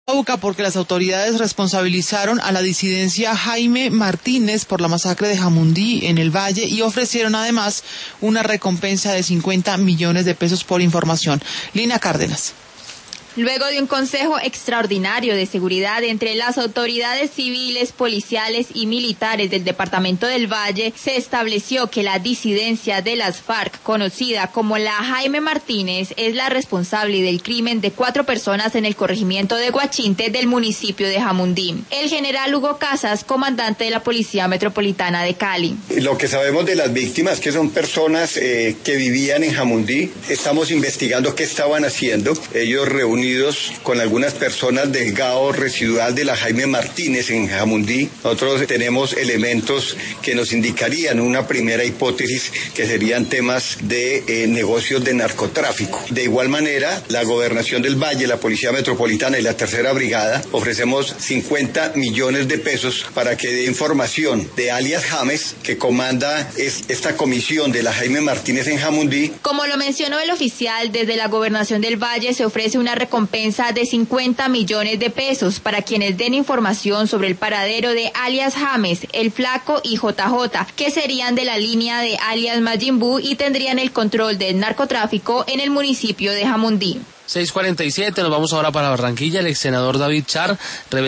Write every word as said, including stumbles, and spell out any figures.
Porque las autoridades responsabilizaron a la disidencia Jaime Martínez por la masacre de Jamundí en el Valle y ofrecieron además una recompensa de cincuenta millones de pesos por información. Lina Cárdenas. Luego de un consejo extraordinario de seguridad entre las autoridades civiles, policiales y militares del departamento del Valle, se estableció que la disidencia de las FARC, conocida como la Jaime Martínez, es la responsable del crimen de cuatro personas en el corregimiento de Guachinte del municipio de Jamundí. El general Hugo Casas, comandante de la Policía Metropolitana de Cali. Lo que sabemos de las víctimas, que son personas eh, que vivían en Jamundí, estamos investigando qué estaban haciendo. Ellos reunidos con algunas personas del gao residual de la Jaime Martínez en Jamundí. Nosotros tenemos elementos que nos indicarían una primera hipótesis que serían temas de eh, negocios de narcotráfico. De igual manera, la Gobernación del Valle, la Policía Metropolitana y la Tercera Brigada ofrecemos cincuenta millones de pesos para que dé información de alias James, que comanda es, esta comisión de la Jaime Martínez en Jamundí. Como lo mencionó el oficial, desde la Gobernación del Valle se ofrece una recompensa de cincuenta millones de pesos para quienes den información sobre el paradero de alias James, el Flaco y J J, que serían de la línea de alias Majin Buu y tendrían el control del narcotráfico en el municipio de Jamundí. seis cuarenta y siete, nos vamos ahora para Barranquilla. El ex senador David Char reveló